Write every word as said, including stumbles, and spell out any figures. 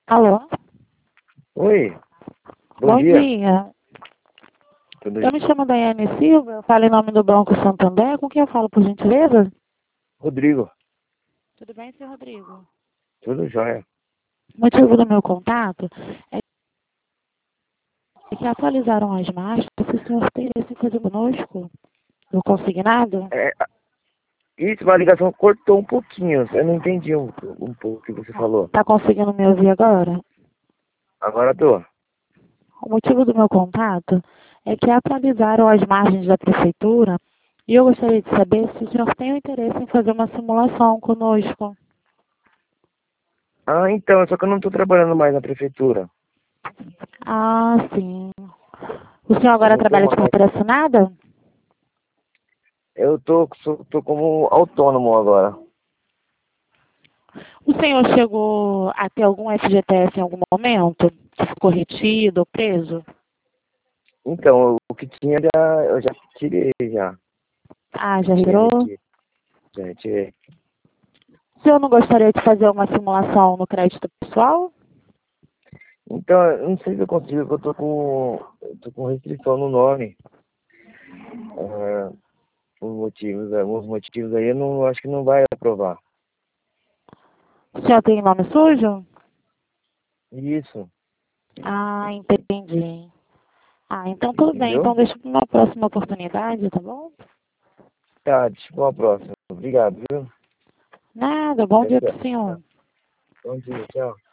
Alô? Oi, bom Bom dia. dia. Tudo, Eu me chamo Daiane Silva, eu falo em nome do Banco Santander. Com quem eu falo, por gentileza? Rodrigo, Tudo bem, senhor Rodrigo? tudo jóia. O motivo do meu contato é que atualizaram as marcas. Se o senhor tem interesse em fazer conosco no consignado? É, isso, a ligação cortou um pouquinho. Eu não entendi um, um pouco o que você falou. Está conseguindo me ouvir agora? Agora tô. O motivo do meu contato é que atualizaram as margens da prefeitura e eu gostaria de saber se o senhor tem o interesse em fazer uma simulação conosco. Ah, então, só que eu não tô trabalhando mais na prefeitura. Ah, sim. O senhor Eu agora não tô trabalha de mais. carteira assinada? Eu tô, sou- tô como autônomo agora. O senhor chegou a ter algum F G T S em algum momento? Que ficou retido ou preso? Então, o que tinha já, eu já tirei já. Ah, já Tinha retirou? retirado, já retirei. O senhor não gostaria de fazer uma simulação no crédito pessoal? Então, eu não sei se eu consigo, porque eu tô com, eu tô com restrição no nome. Ah, os motivos, alguns motivos aí eu não acho que não vai aprovar. O senhor tem nome sujo? Isso, Ah, entendi. Ah, então tudo bem. entendeu? Então deixa para uma próxima oportunidade, tá bom? Tá, tipo, uma próxima. Obrigado, viu? Nada, bom Tchau, dia tchau. pro senhor. Bom dia, tchau.